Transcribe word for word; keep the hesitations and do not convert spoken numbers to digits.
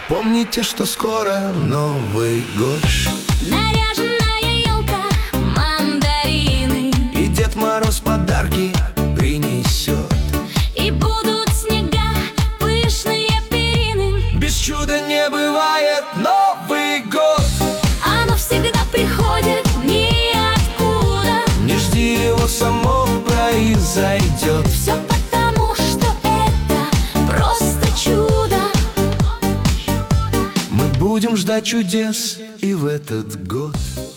Помните, что скоро Новый год. Наряженная елка, мандарины, И Дед Мороз подарки принесет. и будут снега, пышные перины. Без чуда не бывает Новый год. Оно всегда приходит ниоткуда. Не жди его, само произойдет. Все потому, что это просто чудо. Мы будем ждать чудес и в этот год.